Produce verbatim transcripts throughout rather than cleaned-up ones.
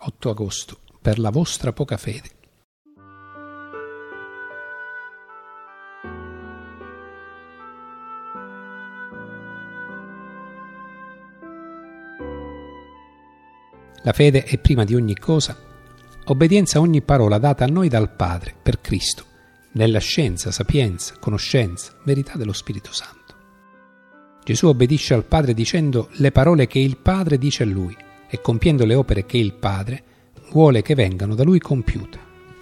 otto agosto, per la vostra poca fede. La fede è prima di ogni cosa obbedienza a ogni parola data a noi dal Padre per Cristo, nella scienza, sapienza, conoscenza, verità dello Spirito Santo. Gesù obbedisce al Padre dicendo le parole che il Padre dice a Lui e compiendo le opere che il Padre vuole che vengano da Lui compiute.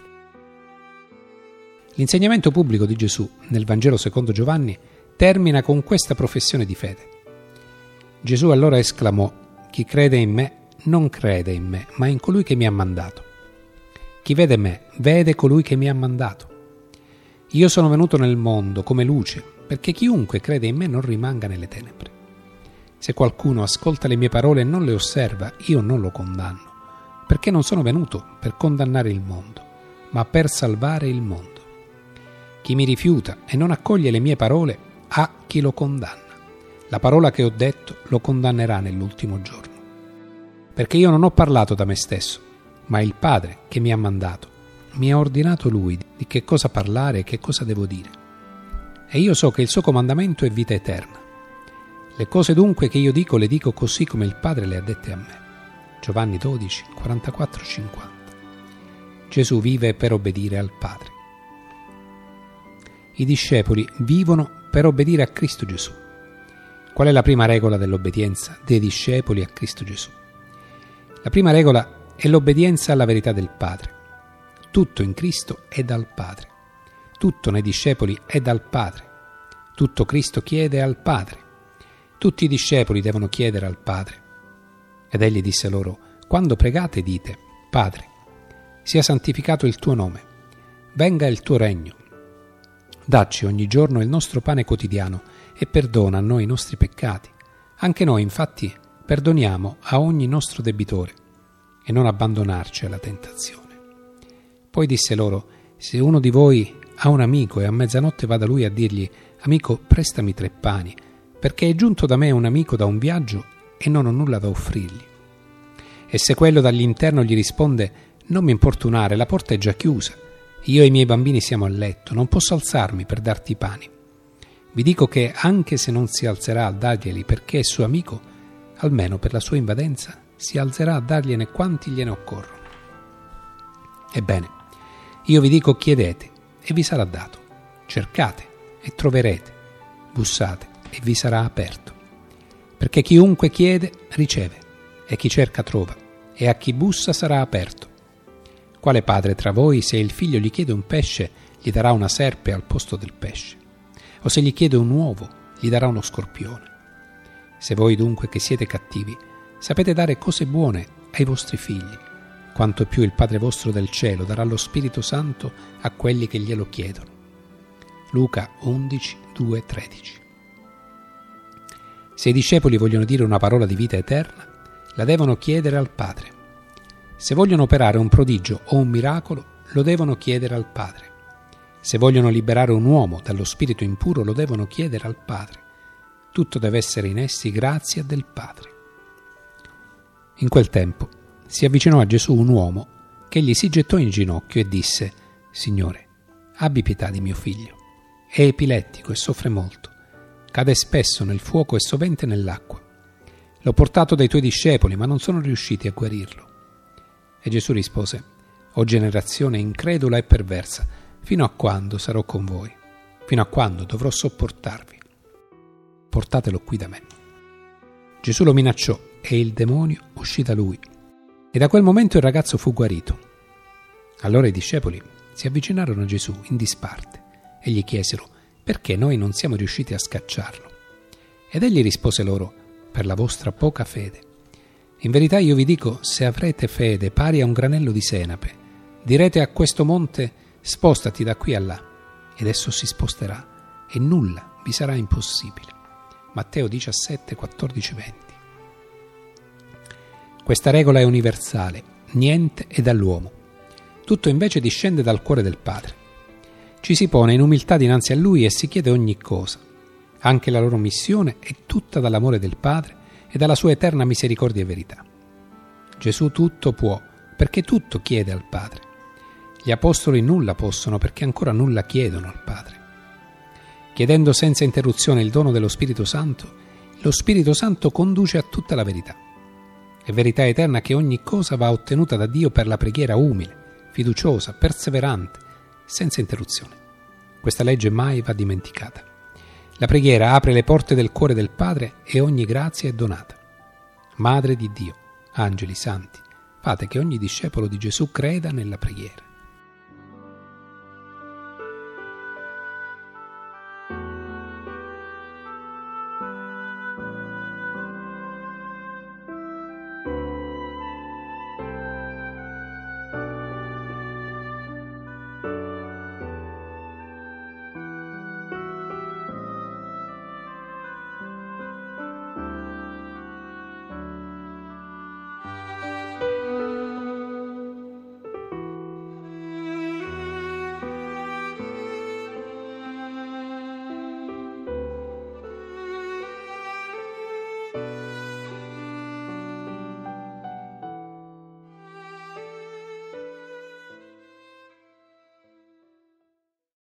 L'insegnamento pubblico di Gesù nel Vangelo secondo Giovanni termina con questa professione di fede. Gesù allora esclamò: «Chi crede in me non crede in me, ma in colui che mi ha mandato. Chi vede me, vede colui che mi ha mandato. Io sono venuto nel mondo come luce, perché chiunque crede in me non rimanga nelle tenebre. Se qualcuno ascolta le mie parole e non le osserva, io non lo condanno, perché non sono venuto per condannare il mondo, ma per salvare il mondo. Chi mi rifiuta e non accoglie le mie parole ha chi lo condanna. La parola che ho detto lo condannerà nell'ultimo giorno. Perché io non ho parlato da me stesso, ma il Padre che mi ha mandato mi ha ordinato Lui di che cosa parlare e che cosa devo dire. E io so che il suo comandamento è vita eterna. Le cose dunque che io dico le dico così come il Padre le ha dette a me». Giovanni dodici, quarantaquattro cinquanta. Gesù vive per obbedire al Padre. I discepoli vivono per obbedire a Cristo Gesù. Qual è la prima regola dell'obbedienza dei discepoli a Cristo Gesù? La prima regola è l'obbedienza alla verità del Padre. Tutto in Cristo è dal Padre. Tutto nei discepoli è dal Padre. Tutto Cristo chiede al Padre. Tutti i discepoli devono chiedere al Padre. Ed egli disse loro: «Quando pregate dite: Padre, sia santificato il tuo nome, venga il tuo regno. Dacci ogni giorno il nostro pane quotidiano e perdona a noi i nostri peccati. Anche noi, infatti, perdoniamo a ogni nostro debitore e non abbandonarci alla tentazione». Poi disse loro: «Se uno di voi ha un amico e a mezzanotte va da lui a dirgli: amico, prestami tre pani, perché è giunto da me un amico da un viaggio e non ho nulla da offrirgli. E se quello dall'interno gli risponde: non mi importunare, la porta è già chiusa, io e i miei bambini siamo a letto, non posso alzarmi per darti i pani. Vi dico che anche se non si alzerà a darglieli perché è suo amico, almeno per la sua invadenza si alzerà a dargliene quanti gliene occorrono. Ebbene, io vi dico: chiedete e vi sarà dato, cercate e troverete, bussate e vi sarà aperto. Perché chiunque chiede riceve, e chi cerca trova, e a chi bussa sarà aperto. Quale padre tra voi, se il figlio gli chiede un pesce, gli darà una serpe al posto del pesce? O se gli chiede un uovo, gli darà uno scorpione? Se voi dunque, che siete cattivi, sapete dare cose buone ai vostri figli, quanto più il Padre vostro del cielo darà lo Spirito Santo a quelli che glielo chiedono. Luca undici, due, tredici. Se i discepoli vogliono dire una parola di vita eterna, la devono chiedere al Padre. Se vogliono operare un prodigio o un miracolo, lo devono chiedere al Padre. Se vogliono liberare un uomo dallo spirito impuro, lo devono chiedere al Padre. Tutto deve essere in essi grazia del Padre. In quel tempo si avvicinò a Gesù un uomo che gli si gettò in ginocchio e disse: «Signore, abbi pietà di mio figlio. È epilettico e soffre molto. Cade spesso nel fuoco e sovente nell'acqua. L'ho portato dai tuoi discepoli, ma non sono riusciti a guarirlo». E Gesù rispose: «O generazione incredula e perversa, fino a quando sarò con voi? Fino a quando dovrò sopportarvi? Portatelo qui da me». Gesù lo minacciò e il demonio uscì da lui. E da quel momento il ragazzo fu guarito. Allora i discepoli si avvicinarono a Gesù in disparte e gli chiesero: «Perché noi non siamo riusciti a scacciarlo?» Ed egli rispose loro: «Per la vostra poca fede. In verità io vi dico, se avrete fede pari a un granello di senape, direte a questo monte: spostati da qui a là, ed esso si sposterà, e nulla vi sarà impossibile». Matteo diciassette, quattordici, venti. Questa regola è universale, niente è dall'uomo. Tutto invece discende dal cuore del Padre. Ci si pone in umiltà dinanzi a Lui e si chiede ogni cosa. Anche la loro missione è tutta dall'amore del Padre e dalla sua eterna misericordia e verità. Gesù tutto può perché tutto chiede al Padre. Gli apostoli nulla possono perché ancora nulla chiedono al Padre. Chiedendo senza interruzione il dono dello Spirito Santo, lo Spirito Santo conduce a tutta la verità. È verità eterna che ogni cosa va ottenuta da Dio per la preghiera umile, fiduciosa, perseverante, senza interruzione. Questa legge mai va dimenticata. La preghiera apre le porte del cuore del Padre e ogni grazia è donata. Madre di Dio, angeli santi, fate che ogni discepolo di Gesù creda nella preghiera.